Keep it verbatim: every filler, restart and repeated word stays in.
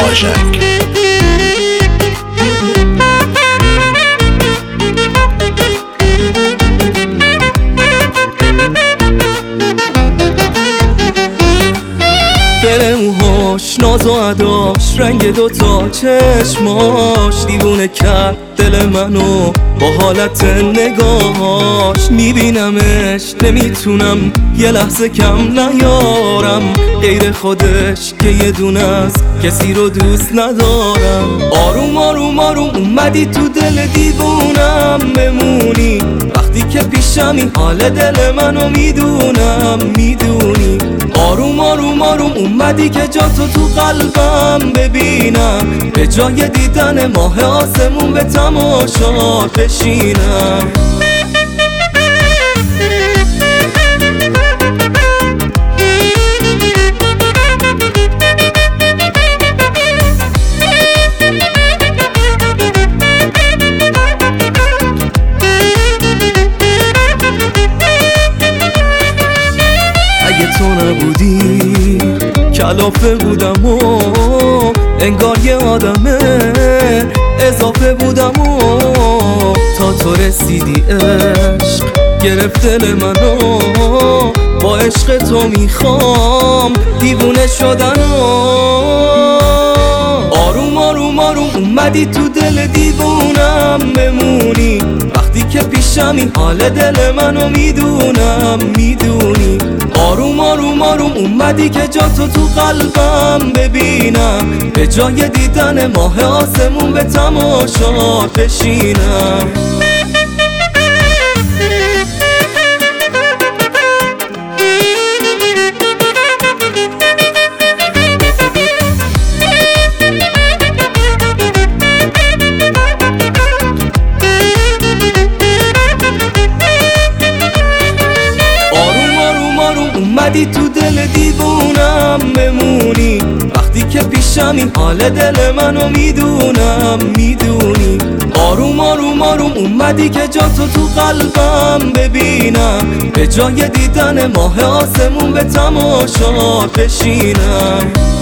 آژنگ. دل موهاش ناز و عداش، رنگ دوتا چشماش دیوونه کرد دل منو با حالت نگاهاش. میبینمش نمیتونم یه لحظه کم نیارم، غیر خودش که یه دونه است کسی رو دوست ندارم. آروم آروم آروم اومدی تو دل دیوونم بمونی، وقتی که پیشمی حال دل منو میدونم میدونی. آروم آروم آروم اومدی که جاتو تو قلبم ببینم، به جای دیدن ماه آسمون به تماشا بشینم. اگه تو نبودی کلافه بودم و انگار یه آدمه اضافه بودم و تا تو رسیدی عشق گرفت دل منو، با عشق تو میخوام دیوونه شدن و آروم آروم آروم اومدی تو دل دیوونم بمونی، وقتی که پیشمی حال دل منو میدونم میدونی. آروم آروم آروم اومدی که جاتو تو قلبم ببینم، به جای دیدن ماه آسمون به تماشا بشینم. اومدی تو دل دیوونم بمونی، وقتی که پیشمی حال دل منو میدونم میدونی. آروم آروم آروم اومدی که جاتو تو قلبم ببینم، به جای دیدن ماه آسمون به تماشا بشینم.